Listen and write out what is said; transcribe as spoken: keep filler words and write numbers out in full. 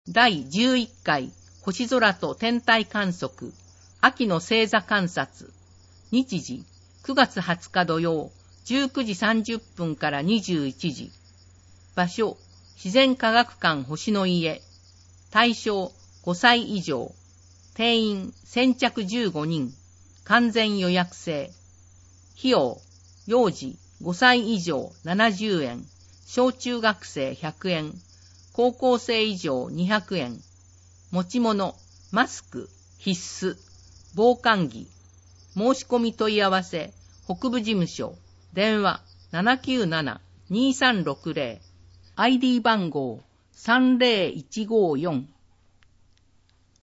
だいじゅういっかい星空と天体観測、秋の星座観察。日時、くがつはつか土曜、じゅうくじさんじゅっぷんからにじゅういちじ。場所、自然科学館星の家。対象、ごさい以上。定員、先着じゅうごにん。完全予約制。費用、幼児、ごさい以上ななじゅうえん。小中学生ひゃくえん。高校生以上にひゃくえん。持ち物、マスク、必須。防寒着。申し込み問い合わせ、北部事務所。電話 ななきゅうなな にーさんろくぜろ。アイディー 番号 さんぜろいちごよん。